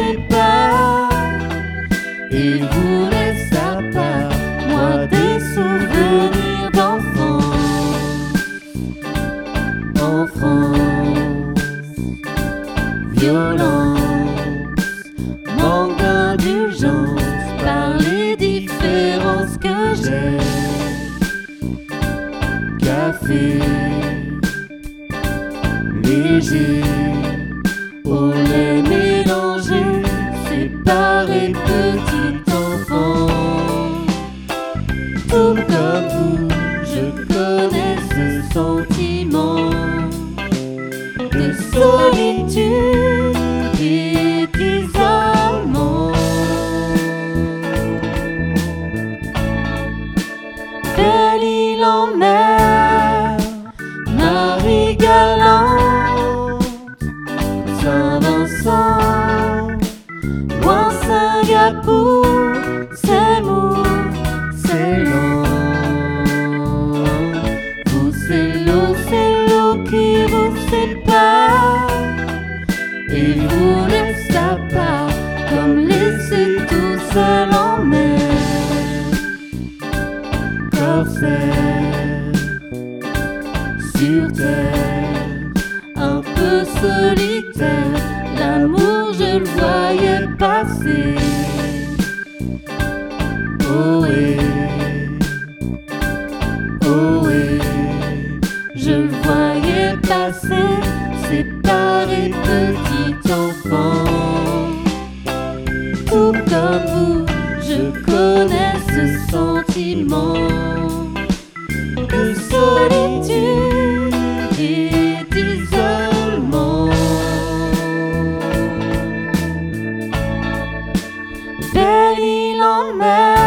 sépare et vous laisse à part, moi des souvenirs d'enfance. En France, violence, manque d'indulgence par les différences que j'ai. Café léger, au lait mélangé, séparé petit enfant. Tout comme vous, je connais ce sentiment de solitude et d'isolement. Belle île en mer, Marie-Galante, Saint-Vincent, loin Singapour, c'est mou, c'est lent. Vous, c'est l'eau qui vous sépare et vous laisse à part, comme laissé tout seul en mer. Corsaire sur terre, un peu solitaire, l'amour je le voyais passer. Ohé, ohé, je le voyais passer, séparé petit enfant. Tout comme vous, je connais ce sentiment de solitude et d'isolement. Belle île en mer,